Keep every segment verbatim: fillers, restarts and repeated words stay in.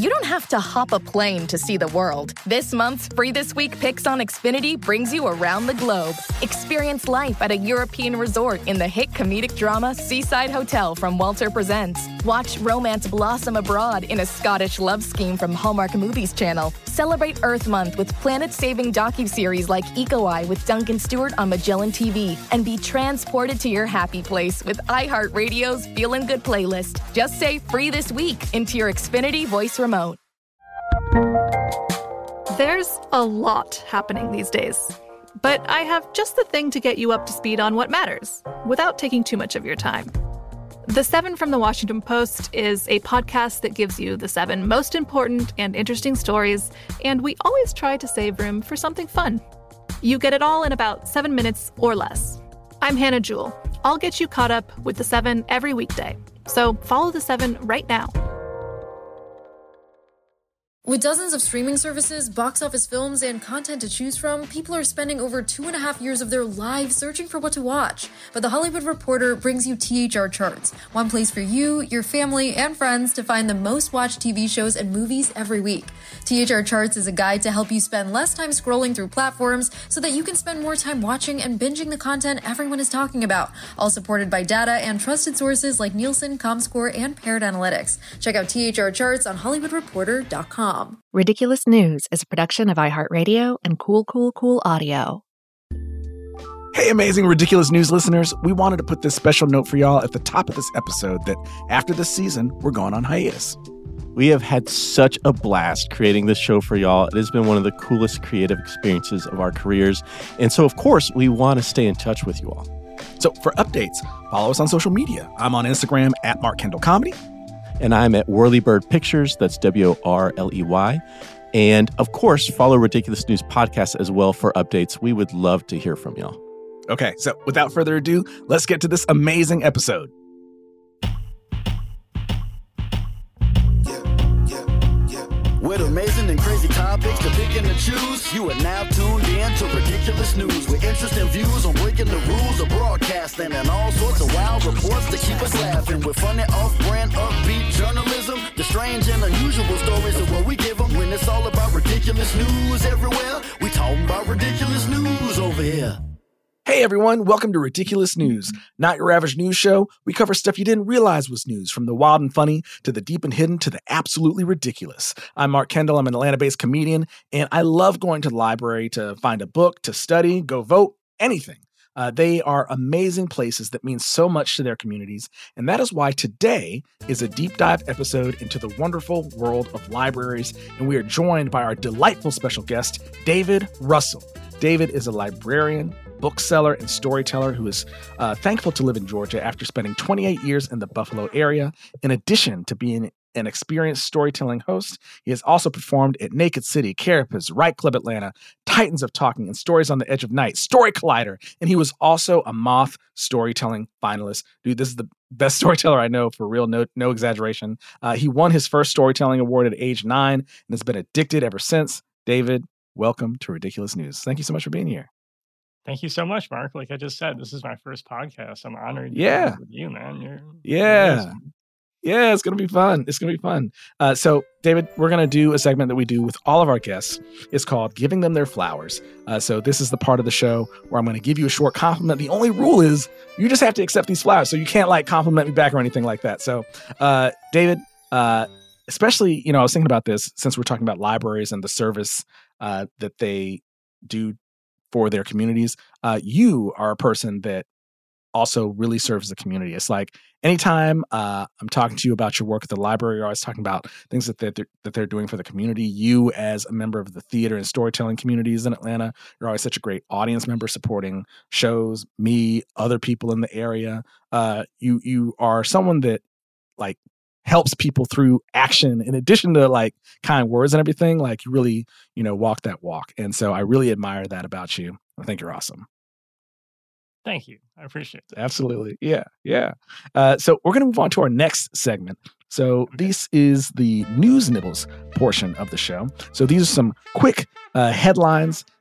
you don't have to hop a plane to see the world. This month's Free This Week Picks on Xfinity brings you around the globe. Experience life at a European resort in the hit comedic drama Seaside Hotel from Walter Presents. Watch romance blossom abroad in a Scottish love scheme from Hallmark Movies Channel. Celebrate Earth Month with planet-saving docuseries like Eco Eye with Duncan Stewart on Magellan T V. And be transported to your happy place with iHeartRadio's Feelin' Good playlist. Just say Free This Week into your Xfinity voice remote. There's a lot happening these days, but I have just the thing to get you up to speed on what matters without taking too much of your time. The Seven from the Washington Post is a podcast that gives you the seven most important and interesting stories, and we always try to save room for something fun. You get it all in about seven minutes or less. I'm Hannah Jewell. I'll get you caught up with the Seven every weekday. So follow the Seven right now. With dozens of streaming services, box office films, and content to choose from, people are spending over two and a half years of their lives searching for what to watch. But The Hollywood Reporter brings you T H R Charts, one place for you, your family, and friends to find the most watched T V shows and movies every week. T H R Charts is a guide to help you spend less time scrolling through platforms so that you can spend more time watching and binging the content everyone is talking about, all supported by data and trusted sources like Nielsen, Comscore, and Paired Analytics. Check out T H R Charts on hollywood reporter dot com. Ridiculous News is a production of iHeartRadio and Cool Cool Cool Audio. Hey, amazing Ridiculous News listeners. We wanted to put this special note for y'all at the top of this episode that after this season, we're going on hiatus. We have had such a blast creating this show for y'all. It has been one of the coolest creative experiences of our careers. And so, of course, we want to stay in touch with you all. So for updates, follow us on social media. I'm on Instagram at Mark Kendall Comedy. And I'm at Whirlybird Pictures. That's W O R L E Y. And, of course, follow Ridiculous News Podcast as well for updates. We would love to hear from y'all. Okay, so without further ado, let's get to this amazing episode. With amazing and crazy topics to pick and to choose, you are now tuned in to Ridiculous News with interesting views on breaking the rules of broadcasting and all sorts of wild reports to keep us laughing. With funny, off-brand, upbeat journalism, the strange and unusual stories of what we give them. When it's all about ridiculous news everywhere, we talking about ridiculous news over here. Hey everyone, welcome to Ridiculous News. Not your average news show. We cover stuff you didn't realize was news, from the wild and funny to the deep and hidden to the absolutely ridiculous. I'm Mark Kendall. I'm an Atlanta-based comedian, and I love going to the library to find a book, to study, go vote, anything. Uh, they are amazing places that mean so much to their communities, and that is why today is a deep dive episode into the wonderful world of libraries, and we are joined by our delightful special guest, David Russell. David is a librarian, bookseller, and storyteller who is uh, thankful to live in Georgia after spending twenty-eight years in the Buffalo area. In addition to being an experienced storytelling host, he has also performed at Naked City, Carapace, Right Club Atlanta, Titans of Talking, and Stories on the Edge of Night, Story Collider, and he was also a Moth Storytelling finalist. Dude, this is the best storyteller I know, for real, no, no exaggeration. Uh, he won his first storytelling award at age nine and has been addicted ever since. David, welcome to Ridiculous News. Thank you so much for being here. Thank you so much, Mark. Like I just said, this is my first podcast. I'm honored to yeah. be with you, man. You're yeah. amazing. Yeah, it's going to be fun. It's going to be fun. Uh, so, David, we're going to do a segment that we do with all of our guests. It's called Giving Them Their Flowers. Uh, so this is the part of the show where I'm going to give you a short compliment. The only rule is you just have to accept these flowers. So you can't like compliment me back or anything like that. So, uh, David, uh, especially, you know, I was thinking about this since we're talking about libraries and the service uh, that they do for their communities. Uh, you are a person that also really serves the community. It's like anytime uh, I'm talking to you about your work at the library, you're always talking about things that they're, that they're doing for the community. You, as a member of the theater and storytelling communities in Atlanta, you're always such a great audience member supporting shows, me, other people in the area. Uh, you you are someone that like helps people through action in addition to like kind words and everything. Like you really, you know, walk that walk. And so I really admire that about you. I think you're awesome. Thank you. I appreciate it. Absolutely. Yeah. Yeah. Uh, so we're going to move on to our next segment. So okay. This is the News Nibbles portion of the show. So these are some quick uh, headlines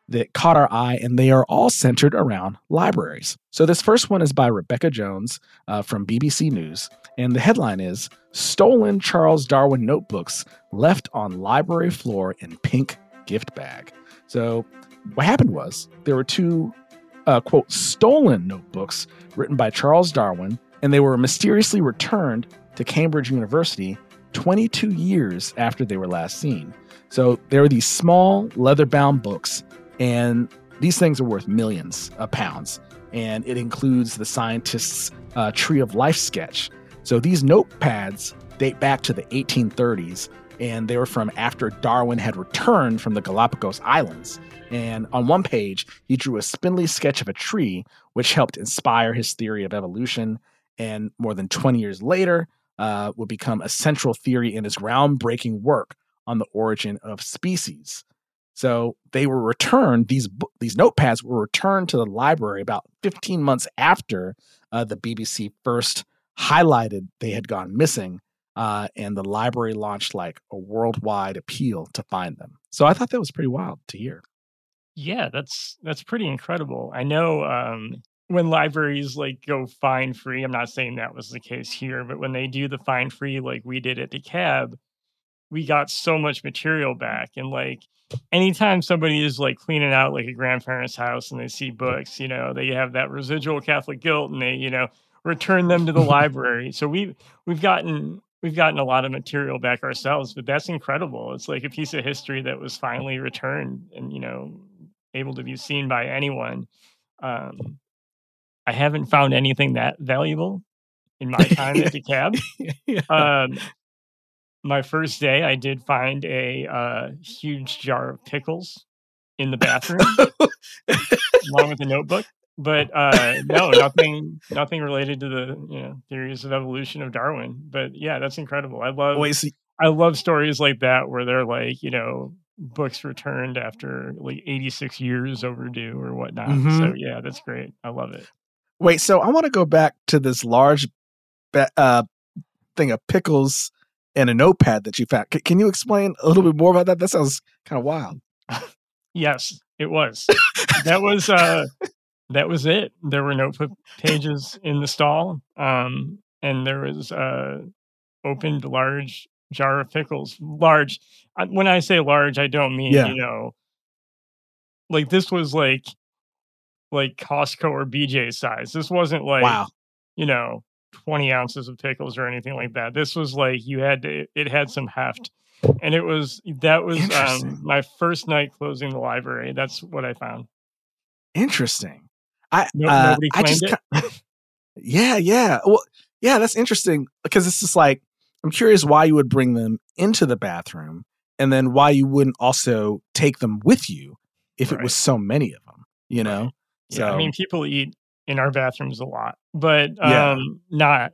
that caught our eye, and they are all centered around libraries. So this first one is by Rebecca Jones uh, from B B C News, and the headline is, Stolen Charles Darwin Notebooks Left on Library Floor in Pink Gift Bag. So what happened was there were two, uh, quote, stolen notebooks written by Charles Darwin, and they were mysteriously returned to Cambridge University twenty-two years after they were last seen. So there are these small leather-bound books, and these things are worth millions of pounds. And it includes the scientist's uh, Tree of Life sketch. So these notepads date back to the eighteen thirties, and they were from after Darwin had returned from the Galapagos Islands. And on one page, he drew a spindly sketch of a tree, which helped inspire his theory of evolution. And more than twenty years later, uh, would become a central theory in his groundbreaking work on the origin of species. So they were returned, these these notepads were returned to the library about fifteen months after uh, the B B C first highlighted they had gone missing, uh, and the library launched like a worldwide appeal to find them. So I thought that was pretty wild to hear. Yeah, that's that's pretty incredible. I know um, when libraries like go fine free, I'm not saying that was the case here, but when they do the fine free like we did at DeKalb, we got so much material back. And like anytime somebody is like cleaning out like a grandparent's house and they see books, you know, they have that residual Catholic guilt and they, you know, return them to the library. So we we've gotten we've gotten a lot of material back ourselves, but that's incredible. It's like a piece of history that was finally returned and, you know, able to be seen by anyone. Um, I haven't found anything that valuable in my time at DeKalb. yeah. Um, my first day, I did find a uh, huge jar of pickles in the bathroom, along with a notebook. But uh, no, nothing, nothing related to the you know theories of evolution of Darwin. But yeah, that's incredible. I love, Wait, see- I love stories like that where they're like, you know, books returned after like eighty-six years overdue or whatnot. Mm-hmm. So yeah, that's great. I love it. Wait, so I want to go back to this large uh, thing of pickles and a notepad that you found. C- can you explain a little bit more about that? That sounds kind of wild. Yes, it was. that was uh, that was it. There were notebook pages in the stall, um, and there was uh, opened large jar of pickles. Large. When I say large, I don't mean yeah. you know, like this was like like Costco or B J size. This wasn't like wow. you know. twenty ounces of pickles or anything like that. This was like you had to, it had some heft. And it was, that was um, my first night closing the library. That's what I found. Interesting. I, no, uh, nobody claimed I just, it. yeah, yeah. Well, yeah, that's interesting because it's just like, I'm curious why you would bring them into the bathroom and then why you wouldn't also take them with you if right. it was so many of them, you know? Right. Yeah, so, I mean, people eat in our bathrooms a lot, but um, yeah. not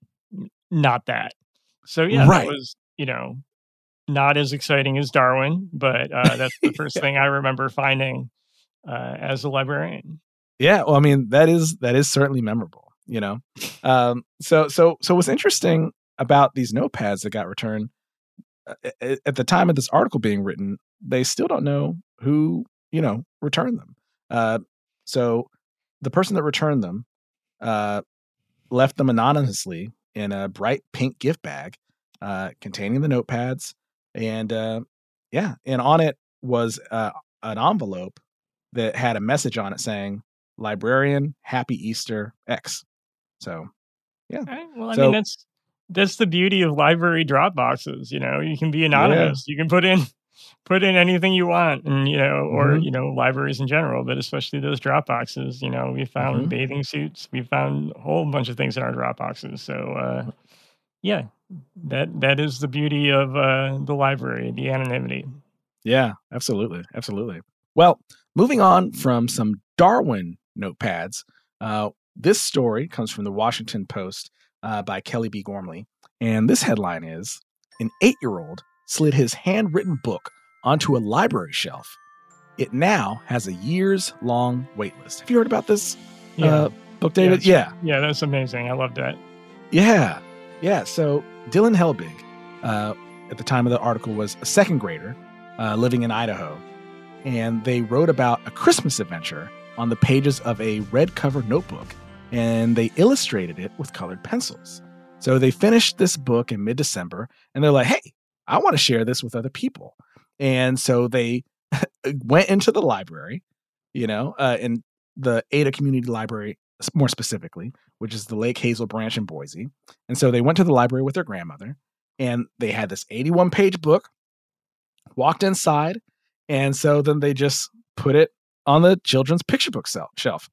not that. So yeah, right. that was, you know, not as exciting as Darwin, but uh, that's the first yeah. thing I remember finding uh, as a librarian. Yeah, well, I mean, that is that is certainly memorable, you know. Um, so so so what's interesting about these notepads that got returned uh, at the time of this article being written, they still don't know who, you know, returned them. Uh, so the person that returned them uh, left them anonymously in a bright pink gift bag uh, containing the notepads. And uh, yeah, and on it was uh, an envelope that had a message on it saying, Librarian, Happy Easter, X. So, yeah. Right. Well, I so, mean, that's that's the beauty of library drop boxes. You know, you can be anonymous. Yeah. You can put in put in anything you want, and you know, or mm-hmm. you know, libraries in general, but especially those drop boxes. You know, we found mm-hmm. bathing suits. We found a whole bunch of things in our drop boxes. So, uh, yeah, that that is the beauty of uh, the library, the anonymity. Yeah, absolutely, absolutely. Well, moving on from some Darwin notepads, uh, this story comes from the Washington Post uh, by Kelly B. Gormley, and this headline is: an eight-year-old slid his handwritten book onto a library shelf. It now has a years-long waitlist. Have you heard about this yeah. uh, book, David? Yeah, yeah. Yeah, that's amazing. I love that. Yeah. Yeah. So Dylan Helbig, uh, at the time of the article, was a second grader uh, living in Idaho. and they wrote about a Christmas adventure on the pages of a red cover notebook, and they illustrated it with colored pencils. So they finished this book in mid-December, and they're like, hey, I want to share this with other people. And so they went into the library, you know, uh, in the Ada Community Library, more specifically, which is the Lake Hazel branch in Boise. And so they went to the library with their grandmother, and they had this eighty-one page book, walked inside, and so then they just put it on the children's picture book shelf,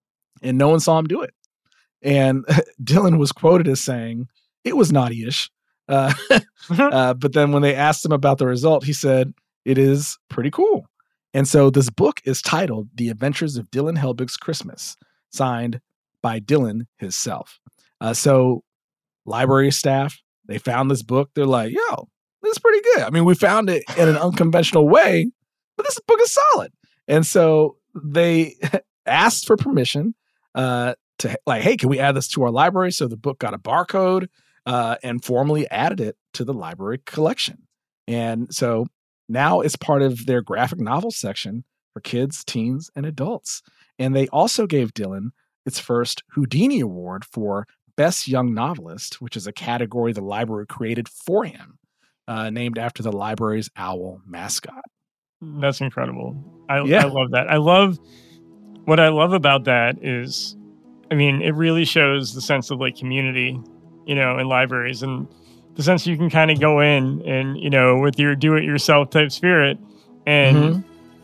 and no one saw him do it. And Dylan was quoted as saying, it was naughty-ish. Uh, uh, but then when they asked him about the result, he said, it is pretty cool. And so this book is titled The Adventures of Dylan Helbig's Christmas, signed by Dylan himself. Uh, so library staff, they found this book. They're like, yo, this is pretty good. I mean, we found it in an unconventional way, but this book is solid. And so they asked for permission uh, to like, hey, can we add this to our library? So the book got a barcode uh, and formally added it to the library collection. And so now it's part of their graphic novel section for kids, teens, and adults. And they also gave Dylan its first Houdini Award for Best Young Novelist, which is a category the library created for him, uh, named after the library's owl mascot. That's incredible. I, Yeah. I love that. I love, what I love about that is, I mean, it really shows the sense of like community, you know, in libraries, and the sense you can kind of go in and, you know, with your do-it-yourself type spirit, and Mhm.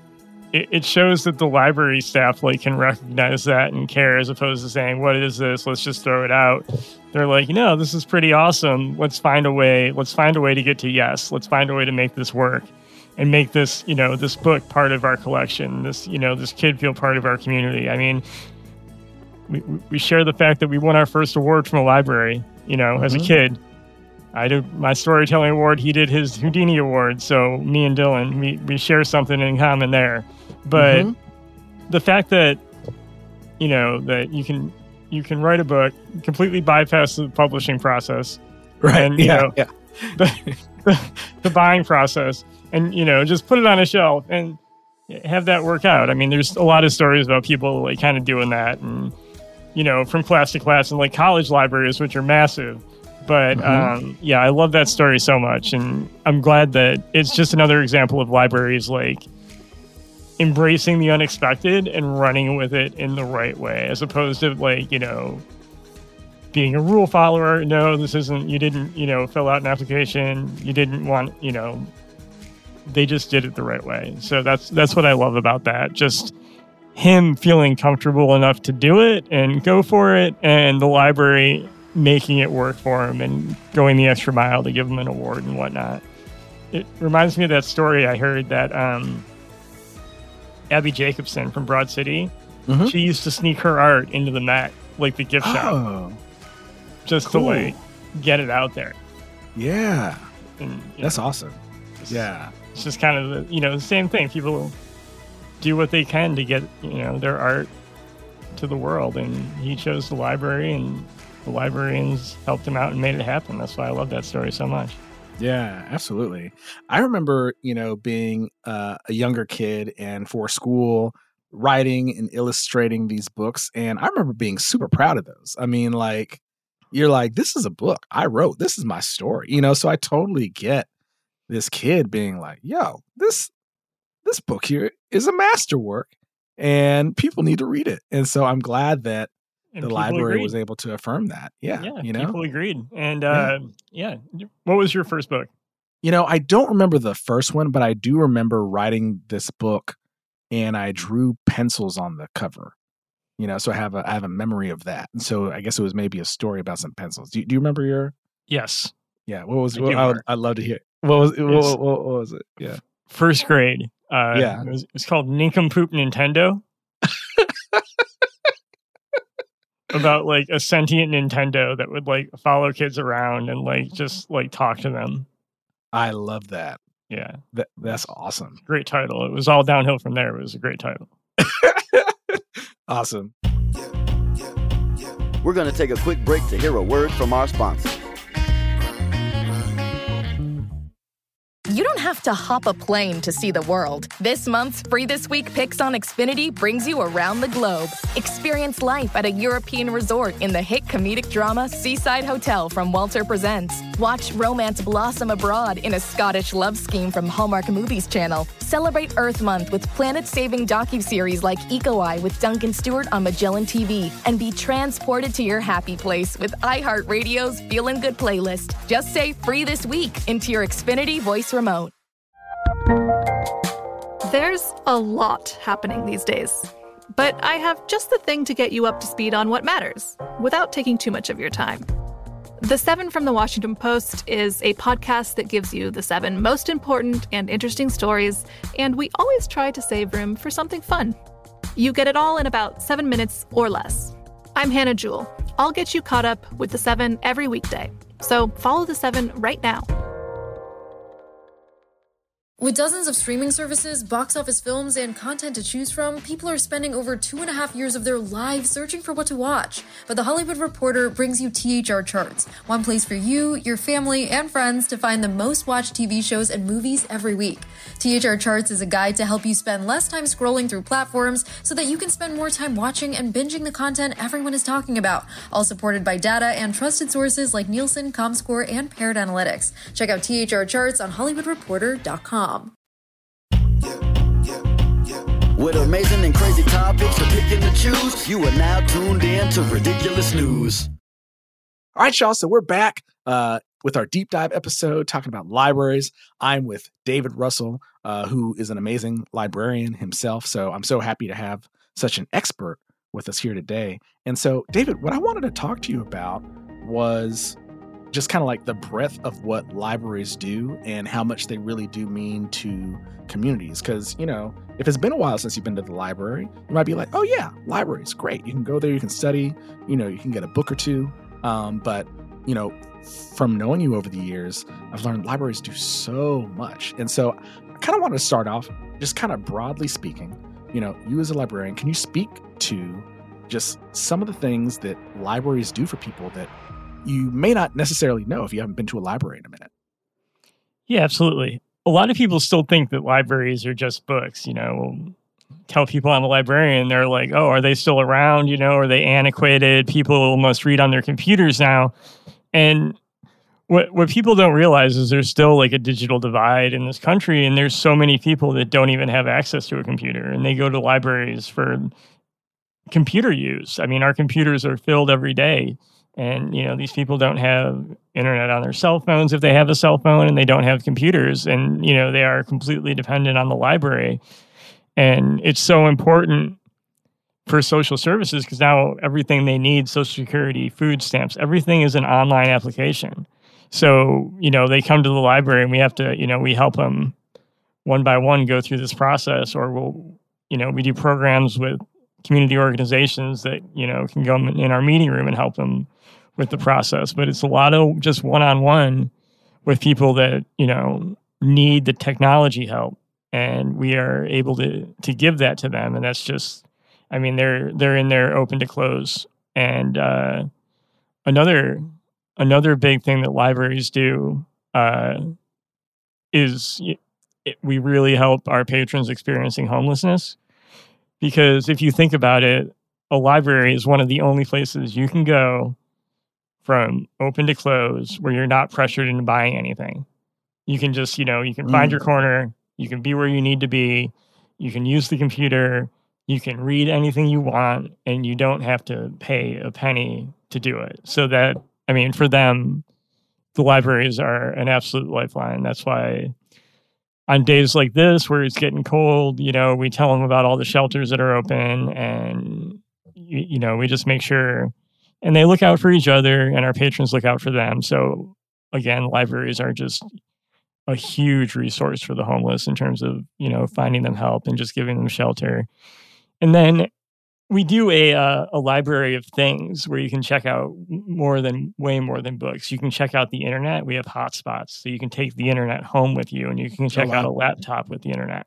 it, it shows that the library staff like can recognize that and care, as opposed to saying, what is this? Let's just throw it out. They're like, no, this is pretty awesome. Let's find a way. Let's find a way to get to yes. Let's find a way to make this work and make this, you know, this book part of our collection. This, you know, this kid feel part of our community. I mean, we, we share the fact that we won our first award from a library, you know, mm-hmm. as a kid. I did my storytelling award. He did his Houdini award. So me and Dylan, we, we share something in common there. But mm-hmm. the fact that, you know, that you can you can write a book, completely bypass the publishing process, right? And, you yeah, know, yeah. the, the, the buying process, and, you know, just put it on a shelf and have that work out. I mean, there's a lot of stories about people like kind of doing that, and, you know, from class to class, and like college libraries, which are massive. But mm-hmm. um, yeah, I love that story so much, and I'm glad that it's just another example of libraries like embracing the unexpected and running with it in the right way, as opposed to like, you know, being a rule follower. No, this isn't, you didn't, you know, fill out an application. You didn't want, you know, they just did it the right way. So that's, that's what I love about that. Just him feeling comfortable enough to do it and go for it, and the library making it work for him and going the extra mile to give him an award and whatnot. It reminds me of that story I heard that um, Abby Jacobson from Broad City, mm-hmm. she used to sneak her art into the Met, like the gift shop, oh, just cool. to like get it out there. Yeah, and, that's know, awesome. It's, yeah, it's just kind of the, you know, the same thing. People do what they can to get, you know, their art to the world, and he chose the library, and the librarians helped him out and made it happen. That's why I love that story so much. Yeah, absolutely. I remember, you know, being uh, a younger kid and for school, writing and illustrating these books. And I remember being super proud of those. I mean, like, you're like, this is a book I wrote. This is my story, you know? So I totally get this kid being like, yo, this, this book here is a masterwork and people need to read it. And so I'm glad that And the library agreed. was able to affirm that. Yeah. Yeah. You know, people agreed. And uh, yeah. yeah. What was your first book? You know, I don't remember the first one, but I do remember writing this book, and I drew pencils on the cover, you know, so I have a, I have a memory of that. And so I guess it was maybe a story about some pencils. Do you, do you remember your? Yes. Yeah. What was, I what, I would, I'd love to hear. What was, what, what, what was it? Yeah. First grade. Uh, yeah. It was, it was called Nincompoop Nintendo. About like a sentient Nintendo that would like follow kids around and like just like talk to them. I love that. Yeah. That, that's awesome. Great title. It was all downhill from there. It was a great title. Awesome. We're going to take a quick break to hear a word from our sponsor. You don't have have to hop a plane to see the world. This month's Free This Week Picks on Xfinity brings you around the globe. Experience life at a European resort in the hit comedic drama Seaside Hotel from Walter Presents. Watch romance blossom abroad in a Scottish love scheme from Hallmark Movies Channel. Celebrate Earth Month with planet-saving docuseries like Eco Eye with Duncan Stewart on Magellan T V. And be transported to your happy place with iHeartRadio's Feelin' Good playlist. Just say Free This Week into your Xfinity voice remote. There's a lot happening these days, but I have just the thing to get you up to speed on what matters without taking too much of your time. The Seven from the Washington Post is a podcast that gives you the seven most important and interesting stories, and we always try to save room for something fun. You get it all in about seven minutes or less. I'm Hannah Jewell. I'll get you caught up with the Seven every weekday. So follow the Seven right now. With dozens of streaming services, box office films, and content to choose from, people are spending over two and a half years of their lives searching for what to watch. But The Hollywood Reporter brings you T H R Charts, one place for you, your family, and friends to find the most watched T V shows and movies every week. T H R Charts is a guide to help you spend less time scrolling through platforms so that you can spend more time watching and binging the content everyone is talking about, all supported by data and trusted sources like Nielsen, Comscore, and Paired Analytics. Check out T H R Charts on Hollywood Reporter dot com. With amazing and crazy topics to pick and to choose, you are now tuned in to Ridiculous News. All right, y'all. So we're back uh, with our deep dive episode talking about libraries. I'm with David Russell, uh, who is an amazing librarian himself. So I'm so happy to have such an expert with us here today. And so, David, what I wanted to talk to you about was just kind of like the breadth of what libraries do and how much they really do mean to communities. Because, you know, if it's been a while since you've been to the library, you might be like, oh yeah, libraries, great. You can go there, you can study, you know, you can get a book or two. Um, but, you know, from knowing you over the years, I've learned libraries do so much. And so I kind of want to start off just kind of broadly speaking, you know, you as a librarian, can you speak to just some of the things that libraries do for people that you may not necessarily know if you haven't been to a library in a minute? Yeah, absolutely. A lot of people still think that libraries are just books. You know, tell people I'm a librarian, they're like, oh, are they still around? You know, are they antiquated? People must read on their computers now. And what what people don't realize is there's still like a digital divide in this country, and there's so many people that don't even have access to a computer, and they go to libraries for computer use. I mean, our computers are filled every day. And, you know, these people don't have internet on their cell phones if they have a cell phone, and they don't have computers. And, you know, they are completely dependent on the library. And it's so important for social services because now everything they need, Social Security, food stamps, everything is an online application. So, you know, they come to the library and we have to, you know, we help them one by one go through this process, or we'll, you know, we do programs with community organizations that, you know, can go in our meeting room and help them with the process. But it's a lot of just one-on-one with people that, you know, need the technology help. And we are able to to give that to them. And that's just, I mean, they're they're in there open to close. And uh, another another big thing that libraries do uh, is it, we really help our patrons experiencing homelessness. Because if you think about it, a library is one of the only places you can go from open to close where you're not pressured into buying anything. You can just, you know, you can find mm. your corner, you can be where you need to be, you can use the computer, you can read anything you want, and you don't have to pay a penny to do it. So that, I mean, for them, the libraries are an absolute lifeline. That's why on days like this where it's getting cold, you know, we tell them about all the shelters that are open, and, you, you know, we just make sure, and they look out for each other and our patrons look out for them. So again, libraries are just a huge resource for the homeless in terms of, you know, finding them help and just giving them shelter. And then we do a uh, a library of things where you can check out more than, way more than books. You can check out the internet. We have hotspots, so you can take the internet home with you, and you can check oh, wow. out a laptop with the internet.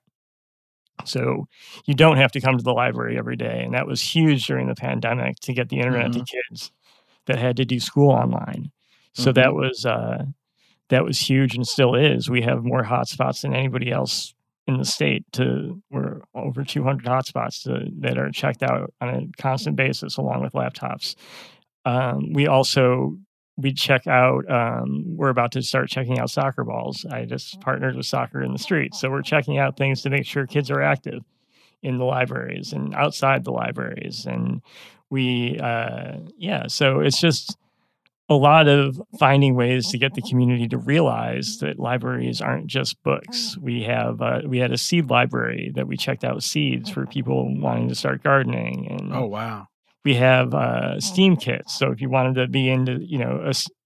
So you don't have to come to the library every day. And that was huge during the pandemic to get the internet mm-hmm. to kids that had to do school online. So mm-hmm. that was uh, that was huge and still is. We have more hotspots than anybody else in the state. To we're over two hundred hotspots to, that are checked out on a constant basis, along with laptops. Um, we also we check out. Um, we're about to start checking out soccer balls. I just partnered with Soccer in the Street, so we're checking out things to make sure kids are active in the libraries and outside the libraries. And we, uh, yeah, so it's just a lot of finding ways to get the community to realize that libraries aren't just books. We have uh, we had a seed library that we checked out seeds for people wanting to start gardening. And oh wow. We have uh, STEAM kits. So if you wanted to be into, you know,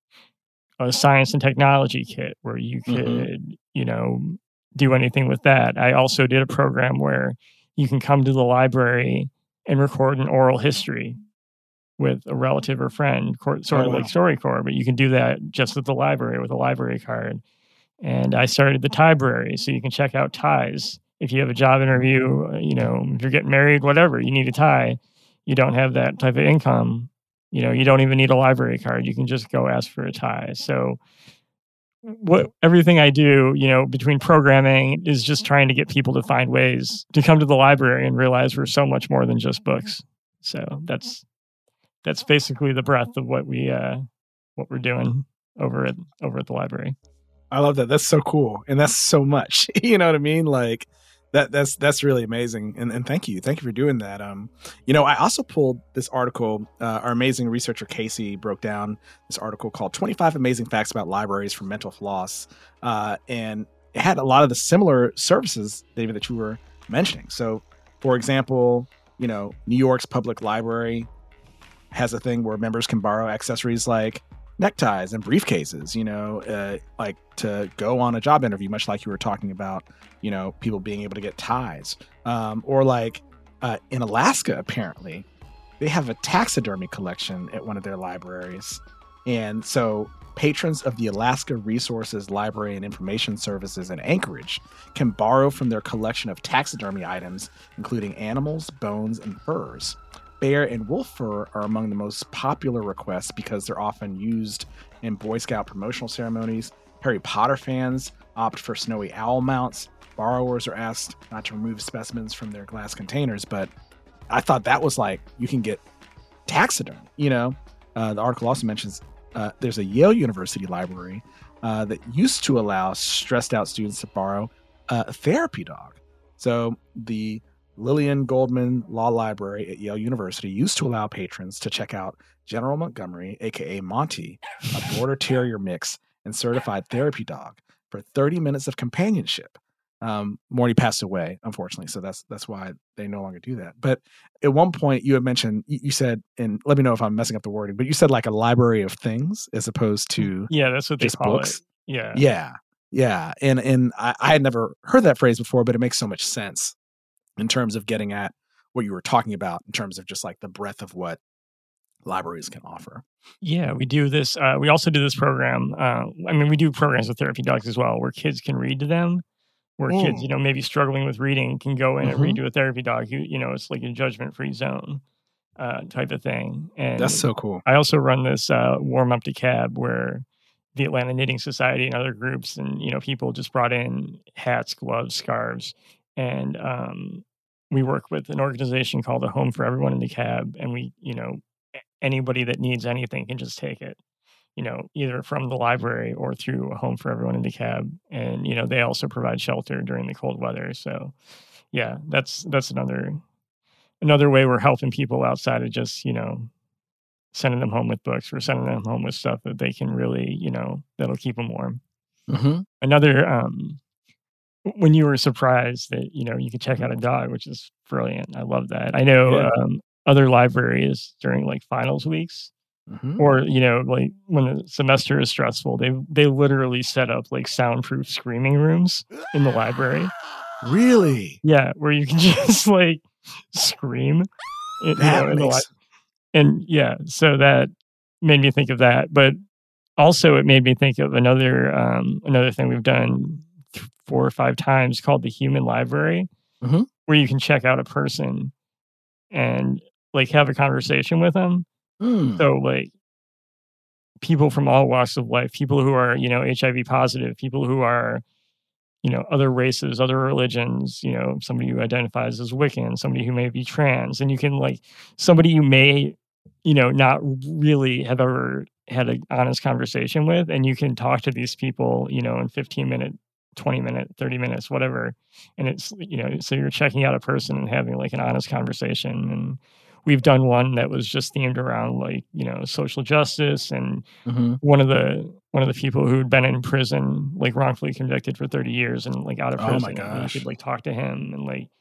a, a science and technology kit where you could, mm-hmm. you know, do anything with that. I also did a program where you can come to the library and record an oral history with a relative or friend, sort of oh, wow. like StoryCorps, but you can do that just at the library with a library card. And I started the Tiebrary, so you can check out ties. If you have a job interview, you know, if you're getting married, whatever, you need a tie. You don't have that type of income, you know, you don't even need a library card. You can just go ask for a tie. So what everything I do, you know, between programming is just trying to get people to find ways to come to the library and realize we're so much more than just books. So that's that's basically the breadth of what we uh, what we're doing over at over at the library. I love that. That's so cool, and that's so much. You know what I mean? Like. That that's that's really amazing, and and thank you, thank you for doing that. Um, you know, I also pulled this article. Uh, our amazing researcher Casey broke down this article called twenty-five Amazing Facts About Libraries for Mental Floss, uh, and it had a lot of the similar services, David, that you were mentioning. So, for example, you know, New York's public library has a thing where members can borrow accessories like neckties and briefcases, you know, uh, like to go on a job interview, much like you were talking about, you know, people being able to get ties. Um, or like uh, in Alaska, apparently, they have a taxidermy collection at one of their libraries. And so patrons of the Alaska Resources Library and Information Services in Anchorage can borrow from their collection of taxidermy items, including animals, bones, and furs. Bear and wolf fur are among the most popular requests because they're often used in Boy Scout promotional ceremonies. Harry Potter fans opt for snowy owl mounts. Borrowers are asked not to remove specimens from their glass containers, but I thought that was like, you can get taxidermy, you know? Uh, the article also mentions uh, there's a Yale University library uh, that used to allow stressed out students to borrow uh, a therapy dog. So the Lillian Goldman Law Library at Yale University used to allow patrons to check out General Montgomery, aka Monty, a border terrier mix and certified therapy dog, for thirty minutes of companionship. Um, Morty passed away, unfortunately, so that's that's why they no longer do that. But at one point, you had mentioned, you, you said, and let me know if I'm messing up the wording, but you said like a library of things as opposed to yeah, that's what they call books. it. Yeah, yeah, yeah, and and I, I had never heard that phrase before, but it makes so much sense in terms of getting at what you were talking about, in terms of just like the breadth of what libraries can offer. Yeah, we do this. Uh, we also do this program. Uh, I mean, we do programs with therapy dogs as well, where kids can read to them, where mm. kids, you know, maybe struggling with reading can go in mm-hmm. and read to a therapy dog. You, you know, it's like a judgment-free zone uh, type of thing. And that's so cool. I also run this uh, Warm Up to Cab, where the Atlanta Knitting Society and other groups and, you know, people just brought in hats, gloves, scarves, and um, we work with an organization called A Home for Everyone in the Cab, and we, you know, anybody that needs anything can just take it, you know, either from the library or through A Home for Everyone in the Cab. And, you know, they also provide shelter during the cold weather. So, yeah, that's that's another another way we're helping people outside of just, you know, sending them home with books. We're sending them home with stuff that they can really, you know, that'll keep them warm. Mm-hmm. Another, um, when you were surprised that, you know, you could check out a dog, which is brilliant. I love that. I know yeah. um, other libraries during like finals weeks mm-hmm. or, you know, like when the semester is stressful, they they literally set up like soundproof screaming rooms in the library. Really? Yeah, where you can just like scream. In, that you know, in makes... the li- and yeah, so that made me think of that. But also it made me think of another um, another thing we've done four or five times called the Human Library, mm-hmm. where you can check out a person and like have a conversation with them. Mm. So like people from all walks of life, people who are, you know, H I V positive, people who are, you know, other races, other religions, you know, somebody who identifies as Wiccan, somebody who may be trans, and you can like somebody you may, you know, not really have ever had an honest conversation with, and you can talk to these people, you know, in fifteen minute, twenty minute, thirty minutes, whatever. And it's, you know, so you're checking out a person and having like an honest conversation. And we've done one that was just themed around like, you know, social justice. And mm-hmm. one of the one of the people who'd been in prison, like wrongfully convicted for thirty years and like out of prison. Oh my gosh. You could like talk to him and like,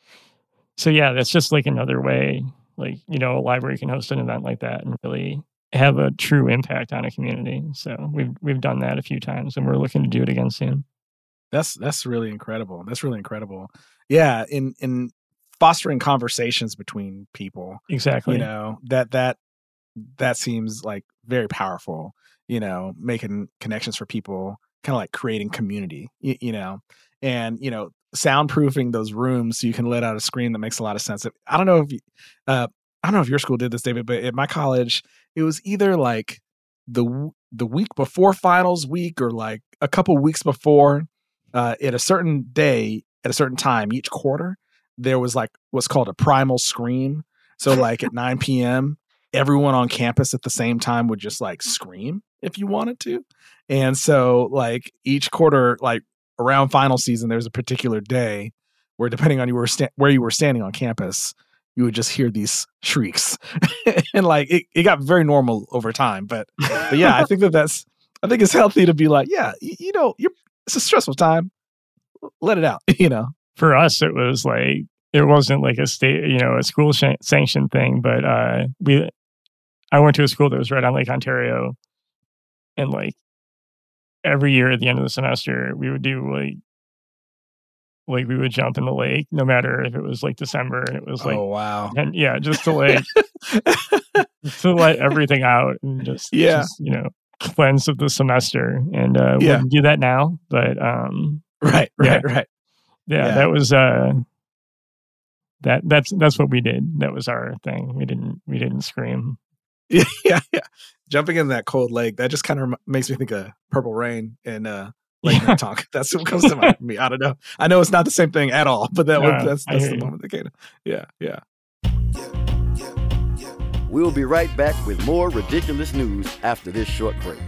so yeah, that's just like another way, like, you know, a library can host an event like that and really have a true impact on a community. So we've we've done that a few times and we're looking to do it again soon. That's that's really incredible. That's really incredible. Yeah, in in fostering conversations between people. Exactly. You know, that that that seems like very powerful, you know, making connections for people, kind of like creating community, you, you know, and, you know, soundproofing those rooms so you can let out a scream that makes a lot of sense. I don't know if you, uh, I don't know if your school did this, David, but at my college, it was either like the the week before finals week or like a couple weeks before, uh, at a certain day, at a certain time, each quarter, there was like what's called a primal scream. So like at nine p.m., everyone on campus at the same time would just like scream if you wanted to. And so like each quarter, like around final season, there's a particular day where depending on you were sta- where you were standing on campus, you would just hear these shrieks. And like it, it got very normal over time. But, but yeah, I think that that's, I think it's healthy to be like, yeah, you, you know, you're, it's a stressful time. Let it out, you know. For us, it was like, it wasn't like a state, you know, a school sh- sanctioned thing, but uh, we, I went to a school that was right on Lake Ontario, and like every year at the end of the semester, we would do like, like we would jump in the lake, no matter if it was like December, and it was like, oh wow, and yeah, just to like to let everything out and just, yeah, just, you know, cleanse of the semester, and uh, we yeah. wouldn't do that now, but um, right, right, yeah. right. Yeah, yeah, that was uh, that that's that's what we did. That was our thing. We didn't we didn't scream. Yeah, yeah, yeah. Jumping in that cold lake, that just kind of makes me think of Purple Rain and uh, Lake Yeah. Minnetonka. That's what comes to mind for me. I don't know. I know it's not the same thing at all, but that No, was, that's I that's hear the you. moment that came. to- Yeah, yeah. We'll be right back with more ridiculous news after this short break.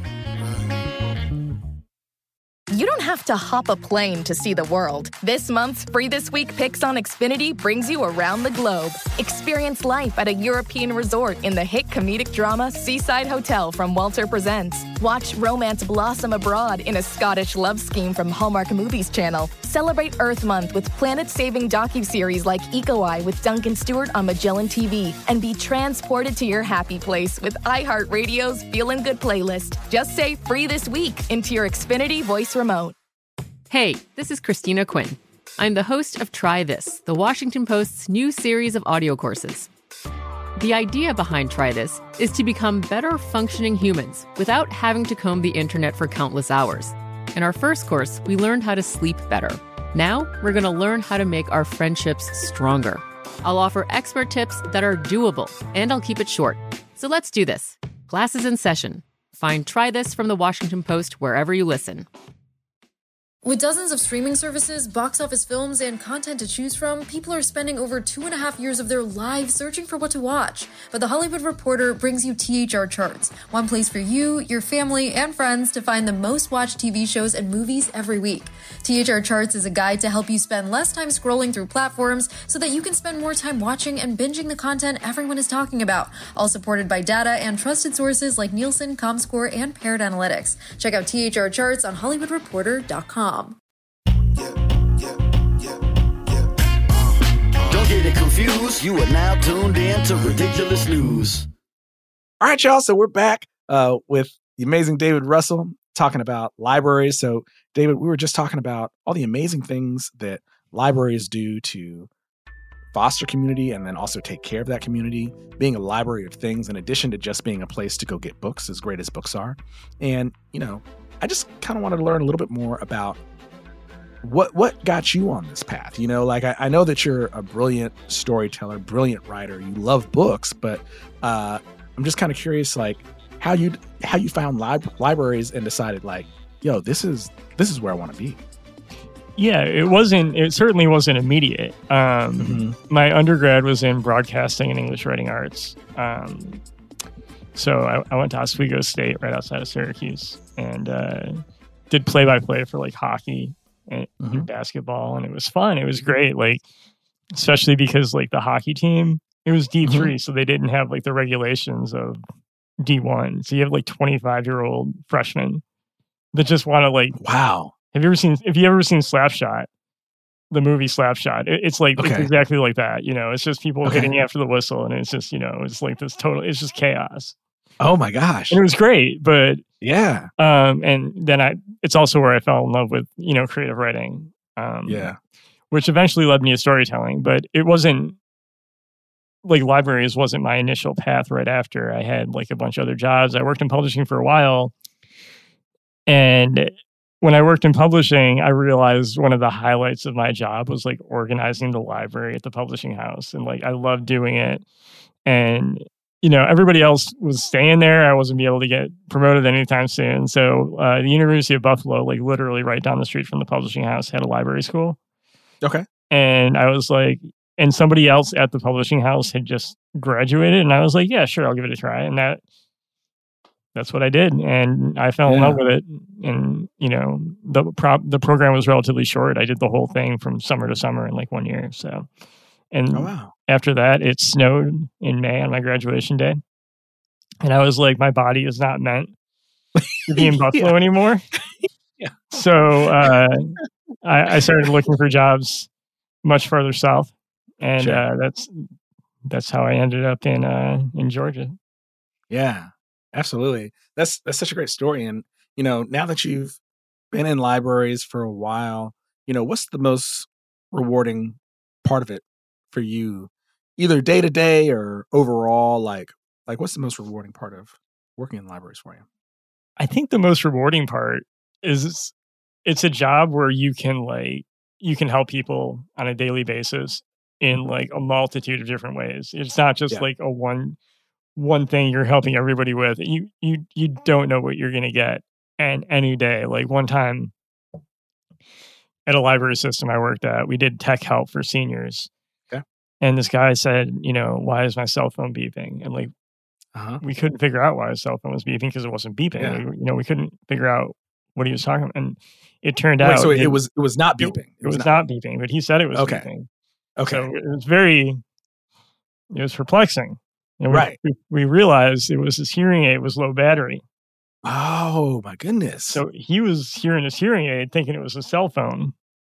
You don't have to hop a plane to see the world. This month's Free This Week Picks on Xfinity brings you around the globe. Experience life at a European resort in the hit comedic drama Seaside Hotel from Walter Presents. Watch romance blossom abroad in a Scottish love scheme from Hallmark Movies Channel. Celebrate Earth Month with planet-saving docuseries like Eco Eye with Duncan Stewart on Magellan T V. And be transported to your happy place with iHeartRadio's Feelin' Good playlist. Just say Free This Week into your Xfinity voice remote. Hey, this is Christina Quinn. I'm the host of Try This, the Washington Post's new series of audio courses. The idea behind Try This is to become better functioning humans without having to comb the internet for countless hours. In our first course, we learned how to sleep better. Now, we're going to learn how to make our friendships stronger. I'll offer expert tips that are doable, and I'll keep it short. So let's do this. Class is in session. Find Try This from the Washington Post wherever you listen. With dozens of streaming services, box office films, and content to choose from, people are spending over two and a half years of their lives searching for what to watch. But The Hollywood Reporter brings you T H R Charts, one place for you, your family, and friends to find the most watched T V shows and movies every week. T H R Charts is a guide to help you spend less time scrolling through platforms so that you can spend more time watching and binging the content everyone is talking about, all supported by data and trusted sources like Nielsen, ComScore, and Parrot Analytics. Check out T H R Charts on hollywood reporter dot com. Don't get it confused. You are now tuned in to Ridiculous News. All right, y'all. So we're back uh, with the amazing David Russell talking about libraries. So, David, we were just talking about all the amazing things that libraries do to foster community and then also take care of that community, being a library of things in addition to just being a place to go get books, as great as books are. And, you know, I just kind of wanted to learn a little bit more about what what got you on this path. You know, like I, I know that you're a brilliant storyteller, brilliant writer. You love books, but uh, I'm just kind of curious, like, how you how you found lib- libraries and decided like, yo, this is this is where I want to be. Yeah, it wasn't. It certainly wasn't immediate. Um, mm-hmm. My undergrad was in broadcasting and English writing arts. Um, so I, I went to Oswego State, right outside of Syracuse, and uh, did play by play for like hockey and mm-hmm. basketball, and it was fun. It was great, like especially because like the hockey team, it was D three, mm-hmm. so they didn't have like the regulations of D one. So you have like twenty-five year old freshmen that just want to like wow. Have you ever seen, if you ever seen Slapshot, the movie Slapshot, it, it's like, okay. it's exactly like that. You know, it's just people okay. hitting you after the whistle. And it's just, you know, it's like this total, it's just chaos. Oh my gosh. And it was great. But yeah. Um, and then I, it's also where I fell in love with, you know, creative writing. Um, yeah. Which eventually led me to storytelling, but it wasn't like libraries wasn't my initial path right after. I had like a bunch of other jobs. I worked in publishing for a while. And when I worked in publishing, I realized one of the highlights of my job was like organizing the library at the publishing house. And like, I loved doing it. And, you know, everybody else was staying there. I wasn't be able to get promoted anytime soon. So uh, the University of Buffalo, like literally right down the street from the publishing house, had a library school. Okay. And I was like, and somebody else at the publishing house had just graduated. And I was like, yeah, sure, I'll give it a try. And that, that's what I did. And I fell in yeah. love with it. And, you know, the prop, the program was relatively short. I did the whole thing from summer to summer in like one year. So, and oh, wow. after that, it snowed in May on my graduation day. And I was like, my body is not meant to be in Buffalo yeah. anymore. yeah. So uh, I, I started looking for jobs much farther south. And sure. uh, that's, that's how I ended up in, uh, in Georgia. Yeah. Absolutely. That's that's such a great story. And, you know, now that you've been in libraries for a while, you know, what's the most rewarding part of it for you, either day to day or overall? Like, like what's the most rewarding part of working in libraries for you? I think the most rewarding part is it's a job where you can like, you can help people on a daily basis in like a multitude of different ways. It's not just yeah. like a one one thing you're helping everybody with. You you you don't know what you're going to get. And any day, like one time at a library system I worked at, we did tech help for seniors. Okay. And this guy said, you know, why is my cell phone beeping? And like, uh-huh. we couldn't figure out why his cell phone was beeping because it wasn't beeping. Yeah. We, you know, we couldn't figure out what he was talking about. And it turned Wait, out so it, it, it was it was not beeping. It, it was, was not. not beeping, but he said it was okay. beeping. Okay. So it was very, it was perplexing. And we, right. we, we realized it was his hearing aid was low battery. Oh my goodness. So he was hearing his hearing aid thinking it was a cell phone.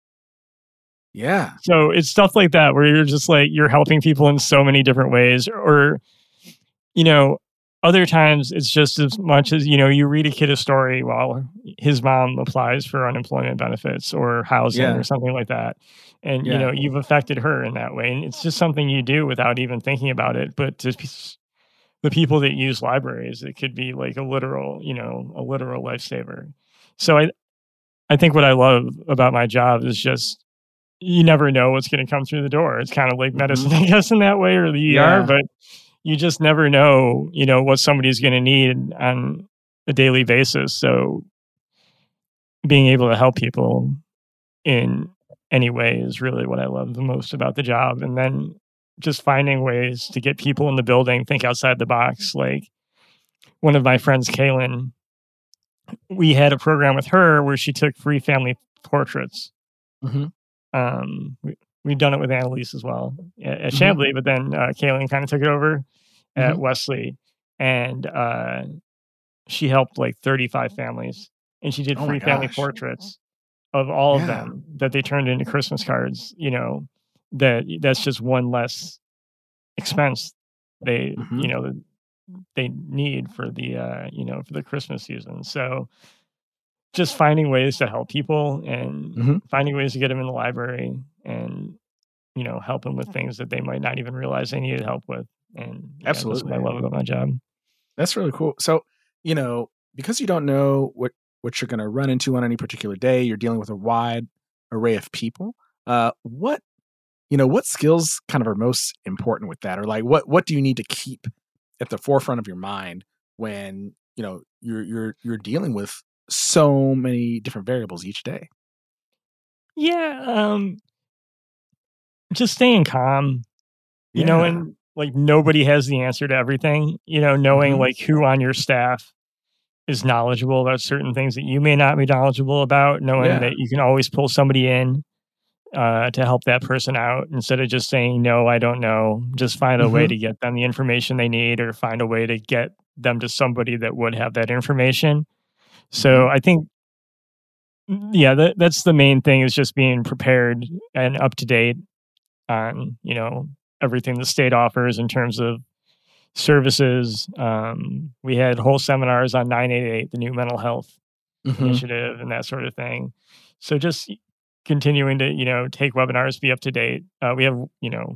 Yeah. So it's stuff like that where you're just like, you're helping people in so many different ways. Or, you know, other times it's just as much as, you know, you read a kid a story while his mom applies for unemployment benefits or housing yeah. or something like that. And, yeah. you know, you've affected her in that way. And it's just something you do without even thinking about it. But just the people that use libraries, it could be like a literal, you know, a literal lifesaver. So I, I think what I love about my job is just, you never know what's going to come through the door. It's kind of like medicine, mm-hmm. I guess, in that way, or the E R, yeah. but you just never know, you know, what somebody's going to need on a daily basis. So being able to help people in any way is really what I love the most about the job. And then just finding ways to get people in the building, think outside the box. Like one of my friends, Kaylin, we had a program with her where she took free family portraits. Mm-hmm. Um, we, we've done it with Annalise as well at, at mm-hmm. Chambly, but then uh, Kaylin kind of took it over at mm-hmm. Wesley, and uh, she helped like thirty-five families, and she did oh free family portraits of all yeah. of them that they turned into Christmas cards. You know, that that's just one less expense they, mm-hmm. you know, they need for the, uh, you know, for the Christmas season. So just finding ways to help people and mm-hmm. finding ways to get them in the library and, you know, help them with things that they might not even realize they needed help with. And yeah, absolutely, that's what I love about my job. That's really cool. So, you know, because you don't know what, what you're going to run into on any particular day, you're dealing with a wide array of people. Uh, what, you know, what skills kind of are most important with that? Or like, what, what do you need to keep at the forefront of your mind when you know, you're you're you're dealing with so many different variables each day. Yeah, um, just staying calm, you Yeah. know, and like nobody has the answer to everything. You know, knowing Mhm. like who on your staff is knowledgeable about certain things that you may not be knowledgeable about, knowing Yeah. that you can always pull somebody in uh, to help that person out instead of just saying, no, I don't know. Just find a way Mhm. to get them the information they need or find a way to get them to somebody that would have that information. So Mhm. I think, yeah, that, that's the main thing is just being prepared and up to date on, you know, everything the state offers in terms of services. Um, we had whole seminars on nine eight eight, the new mental health Mhm. initiative and that sort of thing. So just continuing to, you know, take webinars, be up to date. Uh, we have, you know,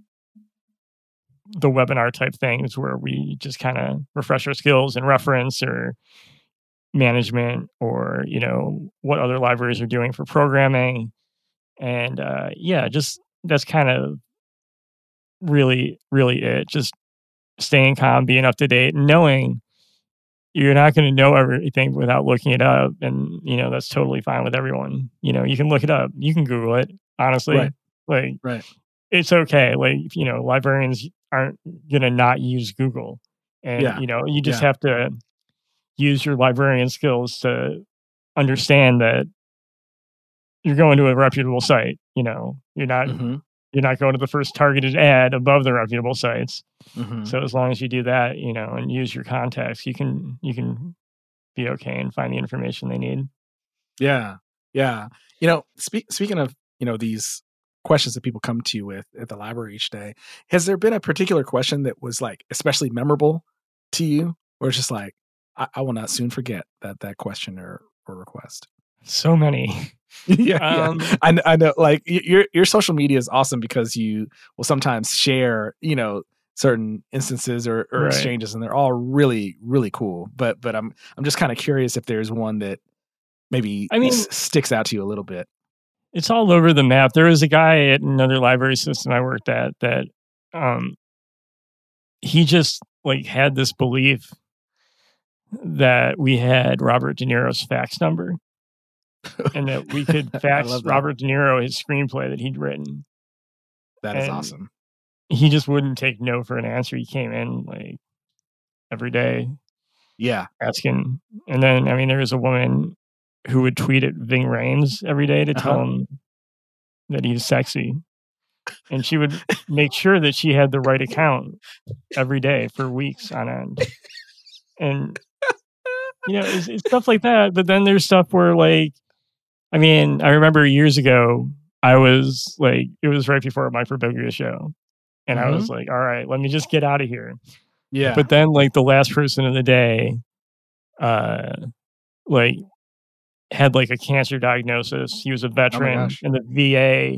the webinar type things where we just kind of refresh our skills and reference or management or, you know, what other libraries are doing for programming. And uh, yeah, just that's kind of really, really it. Just staying calm, being up to date, and knowing you're not going to know everything without looking it up. And, you know, that's totally fine with everyone. You know, you can look it up. You can Google it, honestly. Right. Like, Right. it's okay. Like, you know, librarians aren't going to not use Google. And, Yeah. you know, you just Yeah. have to use your librarian skills to understand that you're going to a reputable site. You know, you're not Mhm. you're not going to the first targeted ad above the reputable sites. Mhm. So as long as you do that, you know, and use your contacts, you can you can be okay and find the information they need. Yeah. Yeah. You know, spe- speaking of, you know, these questions that people come to you with at the library each day, has there been a particular question that was like especially memorable to you, or it's just like, I, I will not soon forget that that question or, or request? So many. yeah, Um, yeah. I, kn- I know. Like y- your your social media is awesome because you will sometimes share, you know, certain instances or, or Right. exchanges, and they're all really really cool. But but I'm I'm just kind of curious if there's one that maybe I mean, s- sticks out to you a little bit. it's all over the map. There was a guy at another library system I worked at that um he just like had this belief that we had Robert De Niro's fax number and that we could I fax love that. Robert De Niro his screenplay that he'd written. That is and awesome. He just wouldn't take no for an answer. He came in like every day Yeah. asking. And then, I mean, there was a woman who would tweet at Ving Rhames every day to tell Uh-huh. him that he's sexy. And she would make sure that she had the right account every day for weeks on end. And, you know, it's, it's stuff like that. But then there's stuff where, like, I mean, I remember years ago, I was like, it was right before my Birbiglia show. And I was like, all right, let me just get out of here. Yeah. But then, like, the last person of the day, uh, like, had like a cancer diagnosis. He was a veteran, gosh. and the V A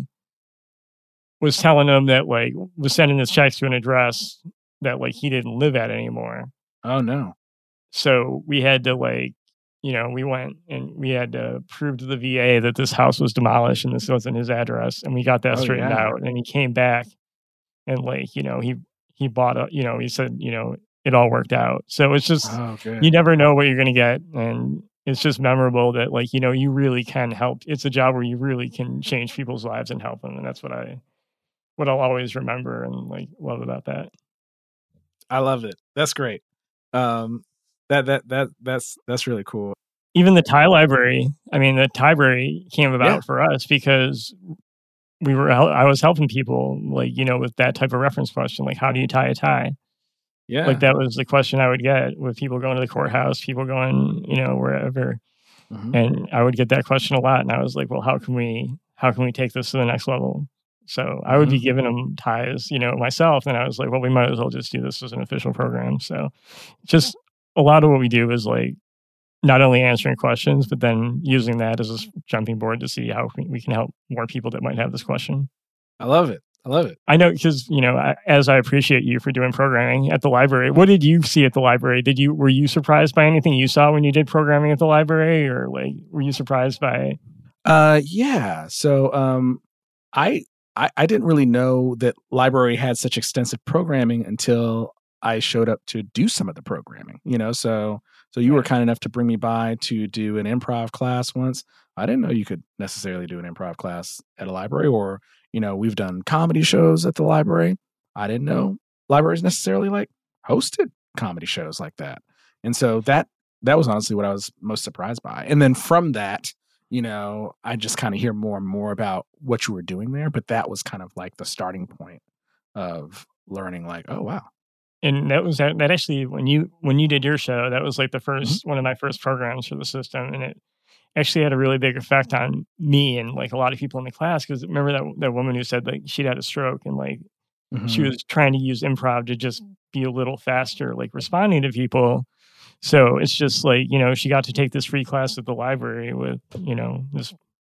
was telling him that, like, was sending his checks to an address that, like, he didn't live at anymore. Oh no. So we had to, like, you know, we went and we had to prove to the V A that this house was demolished and this wasn't his address, and we got that Oh, straightened yeah. out. And he came back, and, like, you know, he he bought a, you know, he said, you know, it all worked out. So it's just, Oh good. you never know what you're going to get. And it's just memorable that, like, you know, you really can help. It's a job where you really can change people's lives and help them. And that's what I, what I'll always remember and, like, love about that. I love it. That's great. Um, that that that that's that's really cool. Even the Thai library, I mean, the Thai library came about Yeah. for us because we were, hel- I was helping people, like, you know, with that type of reference question, like, how do you tie a tie? Yeah. Like, that was the question I would get with people going to the courthouse, people going, you know, wherever. Mhm. And I would get that question a lot. And I was like, well, how can we, how can we take this to the next level? So I would be Mhm. giving them ties, you know, myself. And I was like, well, we might as well just do this as an official program. So just a lot of what we do is, like, not only answering questions, but then using that as a s- jumping board to see how we we can help more people that might have this question. I love it. I love it. I know, because, you know, I, as I appreciate you for doing programming at the library, what did you see at the library? Did you, were you surprised by anything you saw when you did programming at the library, or, like, were you surprised by? Uh, yeah. So, um, I, I I didn't really know that library had such extensive programming until I showed up to do some of the programming, you know, so so you were kind enough to bring me by to do an improv class once. I didn't know you could necessarily do an improv class at a library, or, you know, we've done comedy shows at the library. I didn't know libraries necessarily like hosted comedy shows like that. And so that that was honestly what I was most surprised by. And then from that, you know, I just kind of hear more and more about what you were doing there. But that was kind of like the starting point of learning like, oh, wow. And that was that, that actually, when you when you did your show, that was like the first mm-hmm. one of my first programs for the system. And it actually had a really big effect on me and like a lot of people in the class. Because remember that, that woman who said like she'd had a stroke and like mm-hmm. she was trying to use improv to just be a little faster, like responding to people. So it's just like, you know, she got to take this free class at the library with, you know, this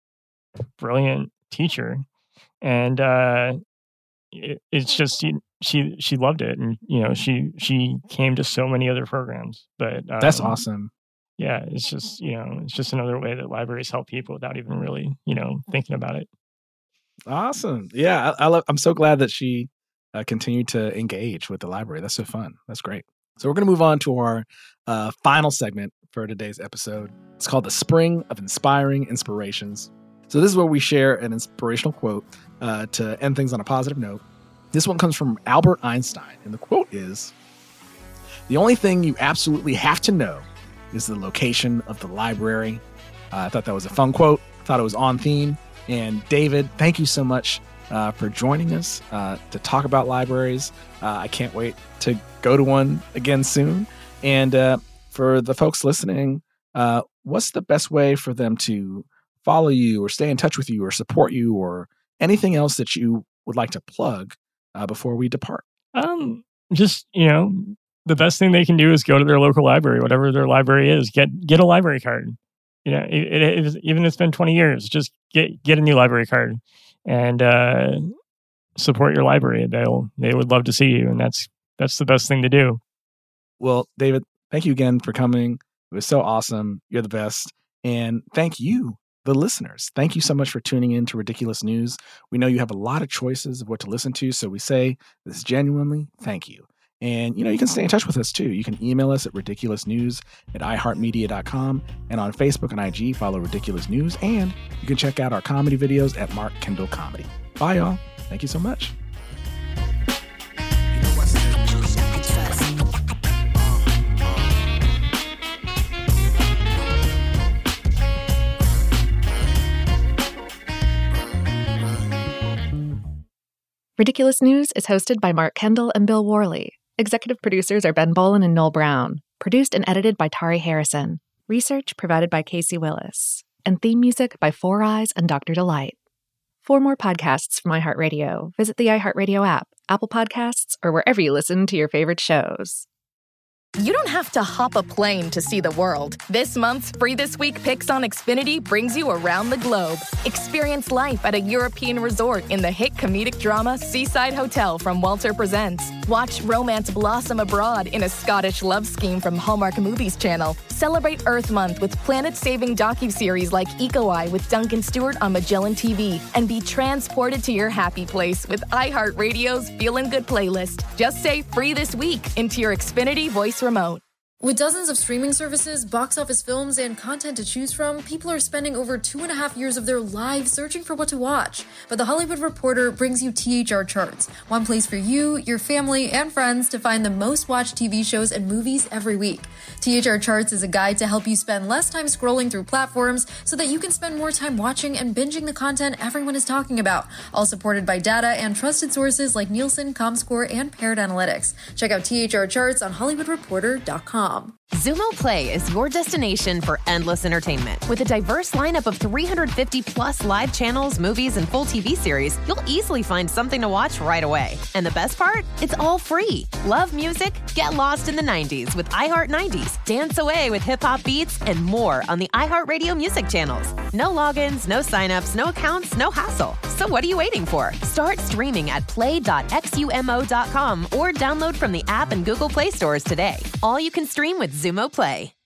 brilliant teacher. And uh, it, it's just, she, she she loved it. And, you know, she she came to so many other programs. But um, that's awesome. Yeah, it's just, you know, it's just another way that libraries help people without even really, you know, thinking about it. Awesome. Yeah, I, I love, I'm so glad that she uh, continued to engage with the library. That's so fun. That's great. So we're going to move on to our uh, final segment for today's episode. It's called The Spring of Inspiring Inspirations. So this is where we share an inspirational quote uh, to end things on a positive note. This one comes from Albert Einstein, and the quote is, "The only thing you absolutely have to know is the location of the library." Uh, I thought that was a fun quote. Thought it was on theme. And David, thank you so much uh, for joining us uh, to talk about libraries. Uh, I can't wait to go to one again soon. And uh, for the folks listening, uh, what's the best way for them to follow you or stay in touch with you or support you or anything else that you would like to plug uh, before we depart? Um, just, you know, the best thing they can do is go to their local library, whatever their library is, get get a library card. You know, it, it, it, even if it's been twenty years, just get get a new library card and uh, support your library. They'll they would love to see you, and that's that's the best thing to do. Well, David, thank you again for coming. It was so awesome. You're the best, and thank you, the listeners. Thank you so much for tuning in to Ridiculous News. We know you have a lot of choices of what to listen to, so we say this genuinely. Thank you. And, you know, you can stay in touch with us, too. You can email us at ridiculousnews at i heart media dot com. And on Facebook and I G, follow Ridiculous News. And you can check out our comedy videos at Mark Kendall Comedy. Bye, y'all. Thank you so much. Ridiculous News is hosted by Mark Kendall and Bill Worley. Executive producers are Ben Bolin and Noel Brown. Produced and edited by Tari Harrison. Research provided by Casey Willis. And theme music by Four Eyes and Doctor Delight. For more podcasts from iHeartRadio, visit the iHeartRadio app, Apple Podcasts, or wherever you listen to your favorite shows. You don't have to hop a plane to see the world. This month's Free This Week Picks on Xfinity brings you around the globe. Experience life at a European resort in the hit comedic drama Seaside Hotel from Walter Presents. Watch romance blossom abroad in a Scottish love scheme from Hallmark Movies Channel. Celebrate Earth Month with planet-saving docuseries like Eco-Eye with Duncan Stewart on Magellan T V. And be transported to your happy place with iHeartRadio's Feelin' Good playlist. Just say Free This Week into your Xfinity voice remote. With dozens of streaming services, box office films, and content to choose from, people are spending over two and a half years of their lives searching for what to watch. But The Hollywood Reporter brings you T H R Charts, one place for you, your family, and friends to find the most watched T V shows and movies every week. T H R Charts is a guide to help you spend less time scrolling through platforms so that you can spend more time watching and binging the content everyone is talking about, all supported by data and trusted sources like Nielsen, ComScore, and Paired Analytics. Check out T H R Charts on hollywood reporter dot com. Xumo Play is your destination for endless entertainment. With a diverse lineup of three hundred fifty plus live channels, movies, and full T V series, you'll easily find something to watch right away. And the best part? It's all free. Love music? Get lost in the nineties with iHeart nineties. Dance away with hip-hop beats and more on the iHeartRadio music channels. No logins, no signups, no accounts, no hassle. So what are you waiting for? Start streaming at play dot xumo dot com or download from the app and Google Play stores today. All you can stream with Xumo Play.